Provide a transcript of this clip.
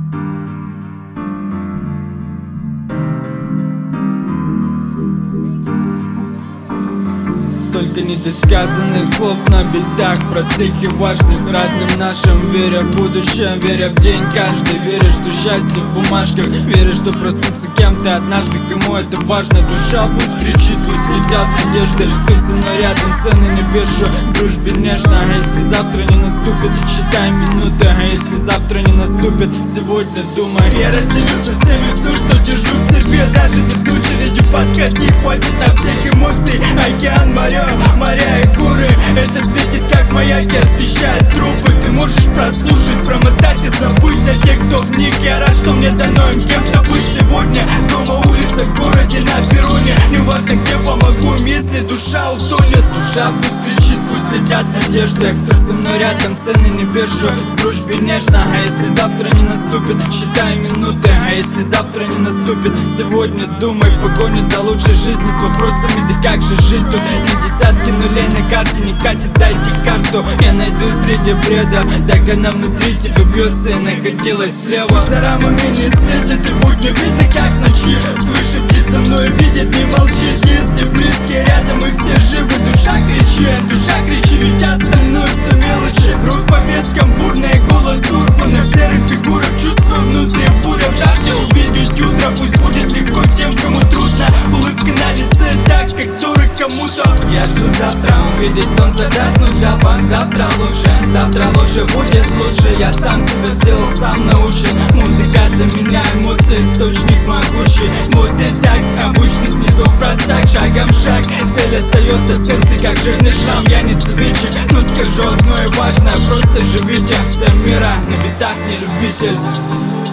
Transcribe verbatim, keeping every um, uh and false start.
Столько недосказанных слов на битах, простых и важных, родным нашим. Веря в будущее, веря в день каждый, веря, что счастье в бумажках, веря, что проснуться кем-то однажды, кому это важно. Душа пусть кричит, пусть летят надежды. Ты со мной рядом, цены не вешу, дружбе нежно. А если завтра не наступит, считай минуты. А если завтра не наступит, сегодня думай. Я разделю со всеми все, что держу в себе, даже без очереди подходи, хватит на всех эмоций. Океан, моря, моря и горы, это светит как маяк и освещает трупы. Ты можешь прослушать, промотать и забыть о тех, кто в них. Я рад, что мне дано им кем-то быть сегодня. Дома, улица, в городе, на перроне. Неважно где, помогу им, если душа утонет. Душа пусть кричит, пусть летят надежды. Кто со мной рядом, цены не вешу, дружбе нежно. А если завтра не наступит, считай минуты. А если завтра не наступит, сегодня думай. В погоне за лучшей жизнью с вопросами, да как же жить тут? Не десятки нулей на карте, не катит, дайте карту. Я найду среди бреда, так она внутри тебя бьется и находилась слева. За рамами не светит и будь не видно как ночи. Свыше птица мною видит, не молчит. Если близкие рядом и все живы, душа кричит, душа кричит, ведь остальное все мелочи. Кровь по веткам бурная, голос урбана. В серых фигурах чувствую внутри буря. В жажде увидеть утро, пусть будет легко тем, кому трудно. Улыбка на лице, так как дорог кому-то. Я жду завтра увидеть солнце, вдохнуть запах. Завтра лучше, завтра лучше будет лучше. Я сам себя сделал, сам научен. Музыка для меня эмоции, источник могучий. Вот и так, обычный снизу в простак, шагом в шаг. Цель остается в сердце, как жирный шрам. Я не советчик, но скажу одно и важное: просто живите. Всем мира, на битах не любитель.